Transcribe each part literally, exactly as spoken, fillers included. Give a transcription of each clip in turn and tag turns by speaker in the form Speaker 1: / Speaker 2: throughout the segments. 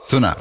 Speaker 1: Sonar,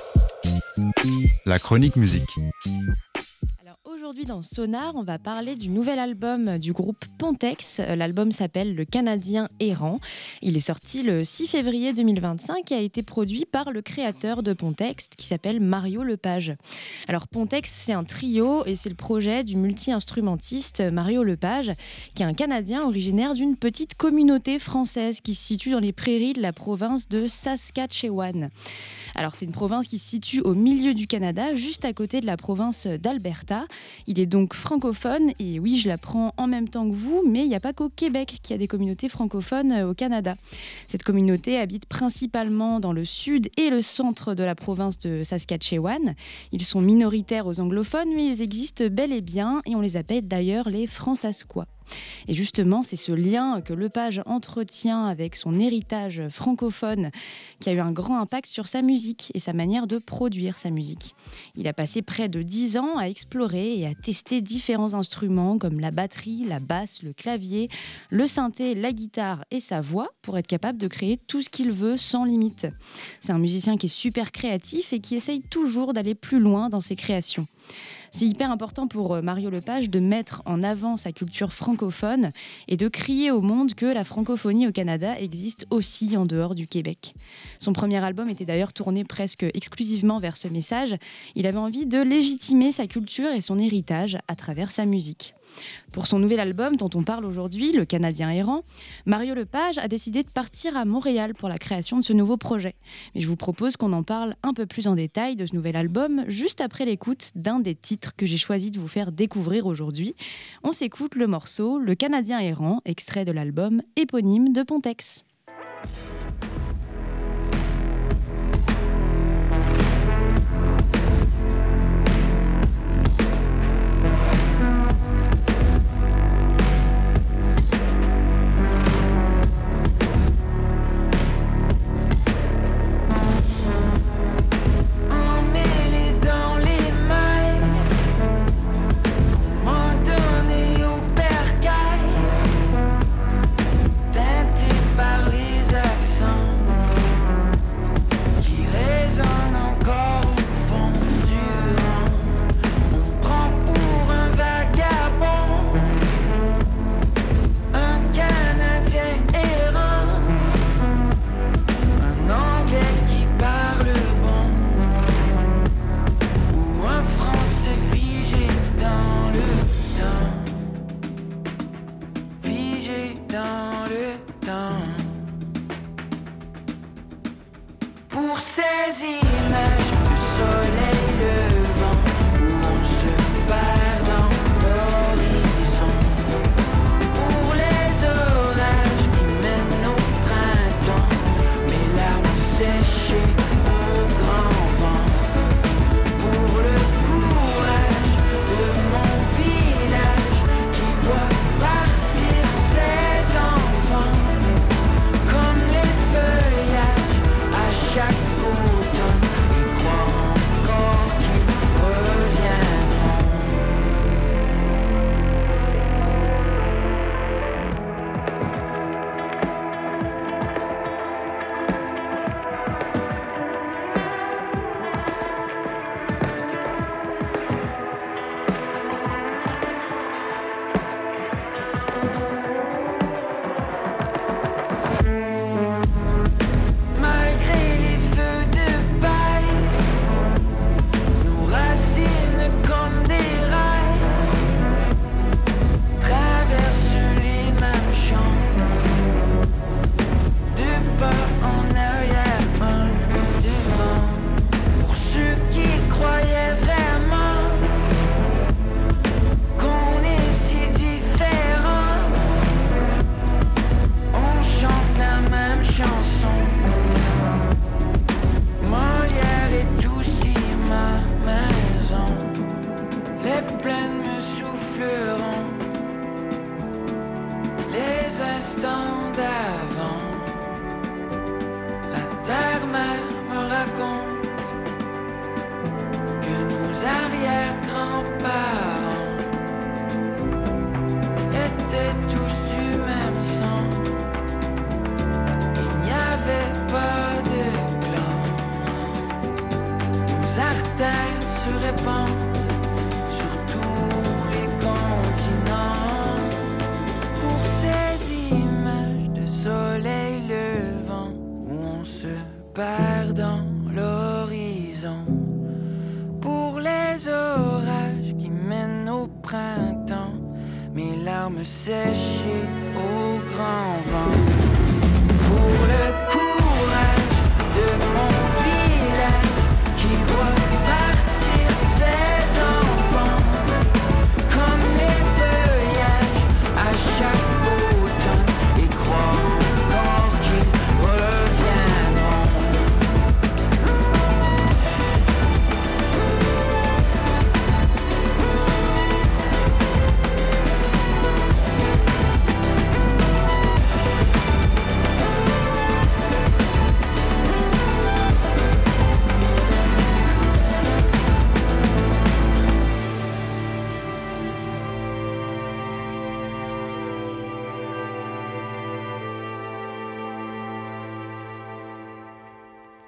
Speaker 1: la chronique musique.
Speaker 2: Alors aujourd'hui dans Sonar, on va parler du nouvel album du groupe Pontex. L'album s'appelle Le Canadien errant. Il est sorti le six février deux mille vingt-cinq et a été produit par le créateur de Pontex qui s'appelle Mario Lepage. Alors Pontex, c'est un trio et c'est le projet du multi-instrumentiste Mario Lepage, qui est un Canadien originaire d'une petite communauté française qui se situe dans les prairies de la province de Saskatchewan. Alors c'est une province qui se situe au milieu du Canada, juste à côté de la province d'Alberta. Il est donc francophone et oui, je l'apprends en même temps que vous, mais il n'y a pas qu'au Québec qu'il y a des communautés francophones au Canada. Cette communauté habite principalement dans le sud et le centre de la province de Saskatchewan. Ils sont minoritaires aux anglophones, mais ils existent bel et bien et on les appelle d'ailleurs les Fransaskois. Et justement, c'est ce lien que Lepage entretient avec son héritage francophone qui a eu un grand impact sur sa musique et sa manière de produire sa musique. Il a passé près de dix ans à explorer et à tester différents instruments comme la batterie, la basse, le clavier, le synthé, la guitare et sa voix pour être capable de créer tout ce qu'il veut sans limite. C'est un musicien qui est super créatif et qui essaye toujours d'aller plus loin dans ses créations. C'est hyper important pour Mario Lepage de mettre en avant sa culture francophone et de crier au monde que la francophonie au Canada existe aussi en dehors du Québec. Son premier album était d'ailleurs tourné presque exclusivement vers ce message. Il avait envie de légitimer sa culture et son héritage à travers sa musique. Pour son nouvel album dont on parle aujourd'hui, Le Canadien errant, Mario Lepage a décidé de partir à Montréal pour la création de ce nouveau projet. Mais je vous propose qu'on en parle un peu plus en détail de ce nouvel album juste après l'écoute d'un des titres que j'ai choisi de vous faire découvrir aujourd'hui. On s'écoute le morceau Le Canadien errant, extrait de l'album éponyme de Pontex.
Speaker 3: Pour ces images du soleil levant où on se perd dans l'horizon, pour les orages qui mènent au printemps, mes larmes séchées au grand vent, pour le courage de mon village qui voit partir ses enfants comme les feuillages à chaque automne et croit encore qu'ils reviendront. Malgré les feux de paille, nos racines comme des rails traversent les mêmes champs, deux pas en arrière, un devant. Pour ceux qui croyaient vraiment qu'on est si différents, on chante la même chanson. Molière est aussi ma maison. Les plaines me souffleront les instants d'avant. La terre-mère me raconte que nos arrière-grands-parents étaient tous du même sang. Il n'y avait pas de clan.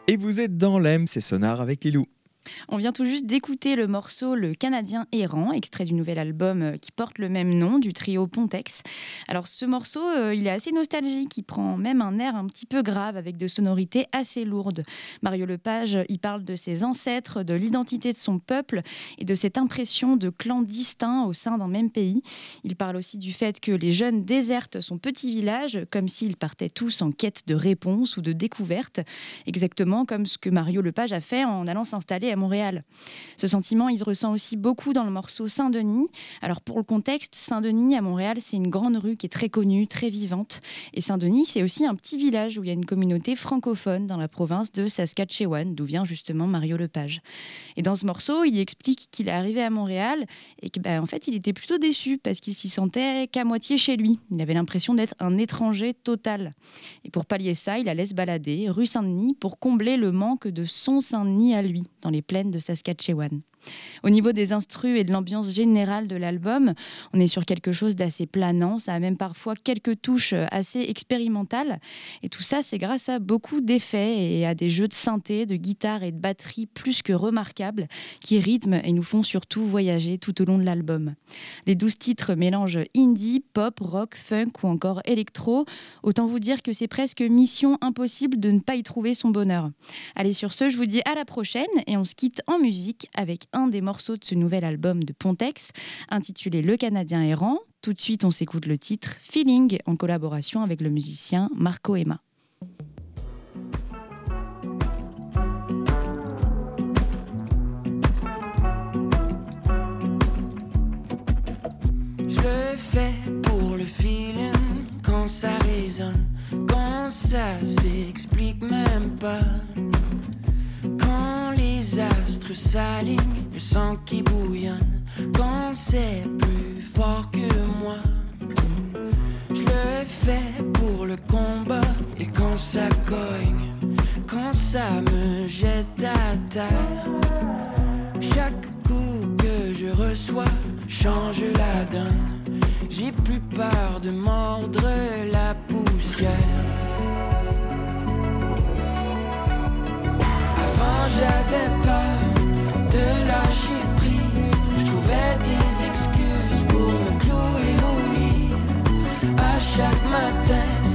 Speaker 4: Et vous êtes dans l'A M C Sonar avec Lilou.
Speaker 2: On vient tout juste d'écouter le morceau Le Canadien errant, extrait du nouvel album qui porte le même nom, du trio Pontex. Alors ce morceau, euh, il est assez nostalgique, il prend même un air un petit peu grave avec de sonorités assez lourdes. Mario Lepage, il parle de ses ancêtres, de l'identité de son peuple et de cette impression de clans distincts au sein d'un même pays. Il parle aussi du fait que les jeunes désertent son petit village comme s'ils partaient tous en quête de réponses ou de découvertes, exactement comme ce que Mario Lepage a fait en allant s'installer à Montréal. Ce sentiment, il se ressent aussi beaucoup dans le morceau Saint-Denis. Alors pour le contexte, Saint-Denis à Montréal, c'est une grande rue qui est très connue, très vivante. Et Saint-Denis, c'est aussi un petit village où il y a une communauté francophone dans la province de Saskatchewan, d'où vient justement Mario Lepage. Et dans ce morceau, il explique qu'il est arrivé à Montréal et que, bah, en fait, il était plutôt déçu parce qu'il s'y sentait qu'à moitié chez lui. Il avait l'impression d'être un étranger total. Et pour pallier ça, il allait se balader rue Saint-Denis pour combler le manque de son Saint-Denis à lui, dans les plaines de Saskatchewan. Au niveau des instrus et de l'ambiance générale de l'album, on est sur quelque chose d'assez planant, ça a même parfois quelques touches assez expérimentales. Et tout ça, c'est grâce à beaucoup d'effets et à des jeux de synthé, de guitare et de batterie plus que remarquables qui rythment et nous font surtout voyager tout au long de l'album. Les douze titres mélangent indie, pop, rock, funk ou encore électro. Autant vous dire que c'est presque mission impossible de ne pas y trouver son bonheur. Allez, sur ce, je vous dis à la prochaine et on se quitte en musique avec un des morceaux de ce nouvel album de Pontex, intitulé Le Canadien errant. Tout de suite, on s'écoute le titre Feeling en collaboration avec le musicien Marco Emma.
Speaker 3: Je le fais pour le feeling quand ça résonne, quand ça s'explique même pas. Quand les astres s'alignent, le sang qui bouillonne, quand c'est plus fort que moi. Je le fais pour le combat et quand ça cogne, quand ça me jette à terre. Chaque coup que je reçois change la donne. J'ai plus peur de mordre la poussière. J'avais peur de lâcher prise. Je trouvais des excuses pour me clouer au lit. À chaque matin